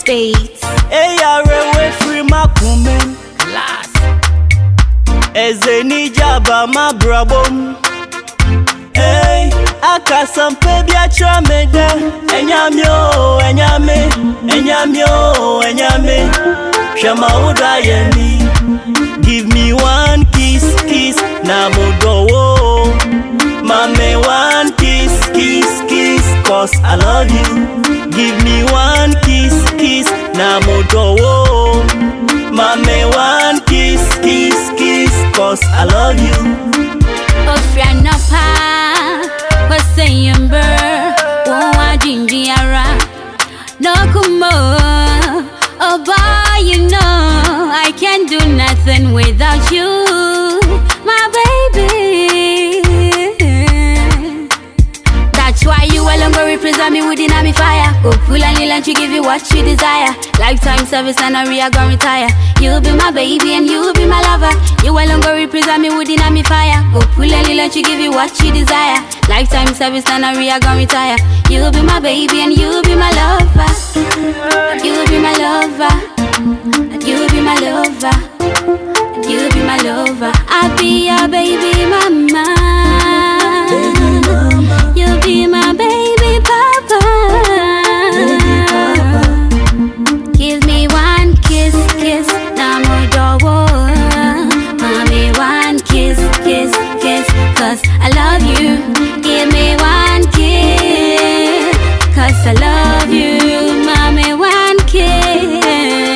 States. Hey, I away free my kumen. Class. Ezeni jaba ma brabom. Hey, akasam pebia tramede. Enyamyo, enyame, enyamyo, enyame. Shama uda yemi. Give me one kiss, kiss, na modowo. Mame one kiss, kiss, kiss, cause I love you. Give me one kiss, kiss, na modowo. Mame one kiss, kiss, kiss, cause I love you. Ofrianapa, Wasayamber, Wa Jinjiara, no kumo. Oh boy, you know I can't do nothing without you, my baby. That's why you alone go represent me within me fire. Go pull and let you give you what you desire. Lifetime service and a real gon' retire. You'll be my baby and you'll be my lover. You alone go represent me within me fire. Go pull and let you give you what you desire. Lifetime service and a real gon' retire. You'll be my baby and you'll be my lover. You'll be my lover. You'll be my lover. You'll be my lover. I'll be your baby mama. You'll be my baby papa. Give me one kiss, kiss, namodowo. Mommy, one kiss, kiss, kiss, cause I love you. Give me one kiss, cause I love you. Mommy, one kiss.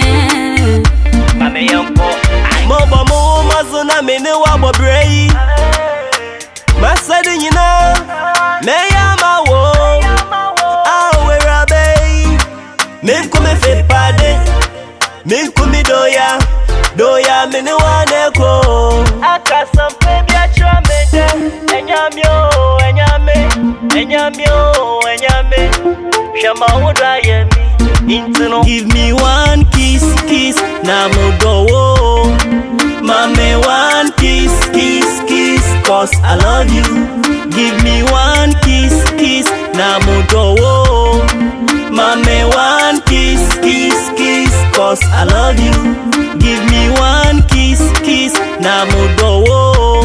Mame yonko. Mobo mo mazuna mene wabo brei. Masadi yina. Meya wo, awe rabe. Minkume fe pade, minkume doya, doya mene waneko. Akasam pebia tramede, enyamyo, enyame, enyamyo, enyame. Shama uda yemi, intino. Give me one kiss, kiss, na modowo. Mame one kiss, kiss, kiss, cause I love you. Give me one kiss, kiss, na modowo. Mame one kiss, kiss, kiss, cause I love you. Give me one kiss, kiss, na modowo.